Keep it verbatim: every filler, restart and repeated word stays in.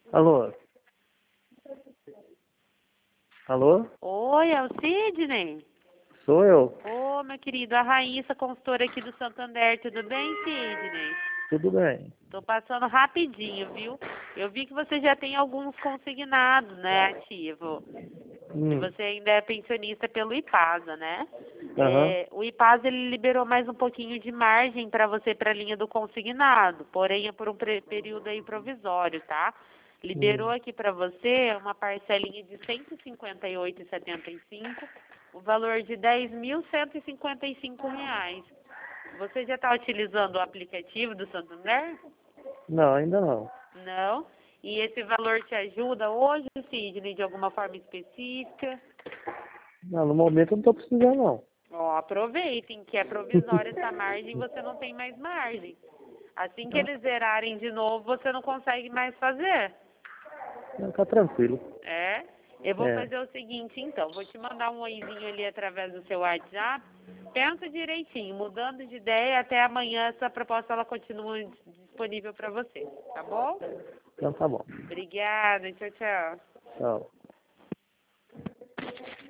Alô? Alô? Oi, é o Sidney? Sou eu. Ô, meu querido, a Raíssa, consultora aqui do Santander, tudo bem, Sidney? Tudo bem. Tô passando rapidinho, viu? Eu vi que você já tem alguns consignados, né, ativo. E Hum. você ainda é pensionista pelo IPASA, né? Aham. É, o IPASA, ele liberou mais um pouquinho de margem para você para a linha do consignado, porém é por um pre- período aí provisório, tá? Liberou Hum. aqui para você uma parcelinha de cento e cinquenta e oito reais e setenta e cinco centavos, o valor de dez mil cento e cinquenta e cinco reais. Você já está utilizando o aplicativo do Santander? Não, ainda não. Não? E esse valor te ajuda hoje, Sidney, de alguma forma específica? Não, no momento eu não tô precisando, não. Ó, aproveitem, que é provisória essa margem, você não tem mais margem. Assim que eles zerarem de novo, você não consegue mais fazer. Não, tá tranquilo. É? Eu vou É. fazer o seguinte, então. Vou te mandar um oizinho ali através do seu WhatsApp. Pensa direitinho. Mudando de ideia, até amanhã essa proposta ela continua disponível para você. Tá bom? Então tá bom. Obrigada. Tchau, tchau. Tchau.